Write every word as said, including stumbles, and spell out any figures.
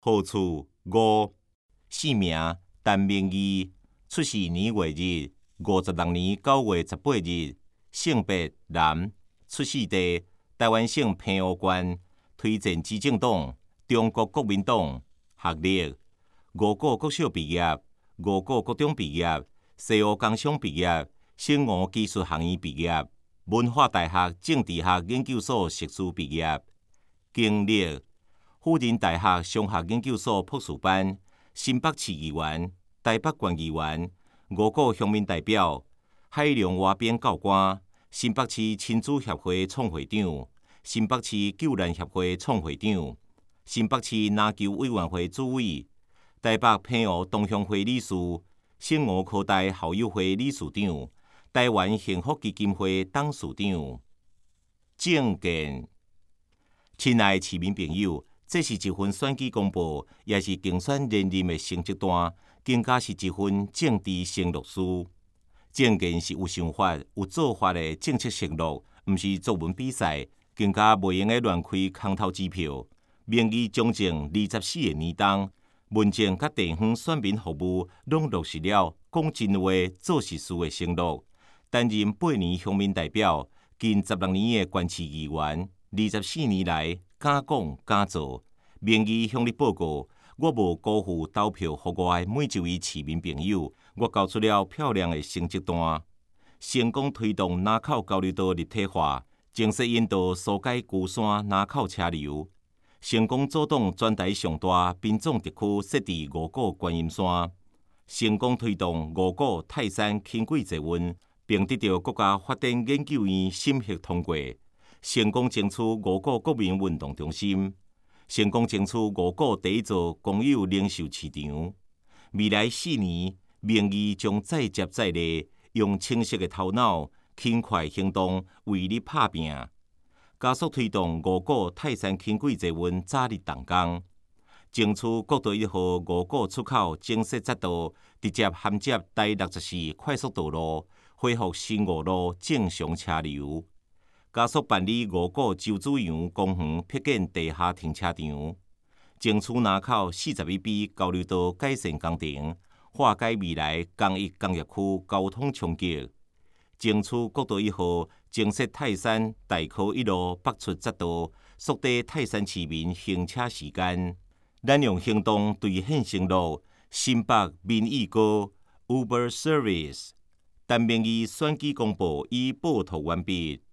号处五，姓名陈明义，出世年月日五十六年九月十八日，性别男，出世地台湾省澎湖县，推荐执政党中国国民党，学历五股国小毕业，五股国中毕业，西湖工商毕业，醒湖技术学院毕业，文化大学政治学研究所硕士毕业，经历辅仁大学商学研究所博士班，新北市议员、台北县议员，五股乡民代表，海量蛙边教官，新北市亲子协会创会长，新北市救难协会创会长，新北市篮球委员会主委，台北澎湖同乡会理事，醒湖科大校友会理事长，台湾幸福基金会董事长。政见，亲爱的市民朋友，这是一份选举公报，也是竞选连任的成绩单，更加是一份政治承诺书。政见是有想法、有做法的政策承诺，毋是作文比赛，更加袂用的乱开空头支票。民意中正二十四个年冬，民政甲地方选民服务，拢落实了讲真话、做实事的承诺。担任八年乡民代表，近十六年的县市议员，二十四年来敢讲敢做。民意向你报告，我无辜负投票予我的每一位市民朋友，我交出了漂亮的成绩单。成功推动南口交流道立体化，正式引导疏解孤山南口车流。成功阻挡全台上大滨总特区设置五股观音山，成功推动五股泰山轻轨捷运，并得到国家发展研究院审核通过。成功争取五股国民运动中心，成功争取五股第一座公有零售市场。未来四年，民意将再接再厉，用清晰的头脑、轻快行动为你打拼。加速推动五股泰山轻轨捷运早日动工，争取国道一号五股出口正式匝道直接衔接台六十四快速道路，恢复新五路正常车流。加速办理五股洲子洋公园辟建地下停车场，争取南口四十一 B 交流道改善工程，化解未来工业工业区交通冲击。争取国道一号正式泰山大科一路北出匝道，缩短泰山市民行车时间。咱用行动兑现承诺，新北民意高 Uber Service。陈明义选举公报已报道完毕。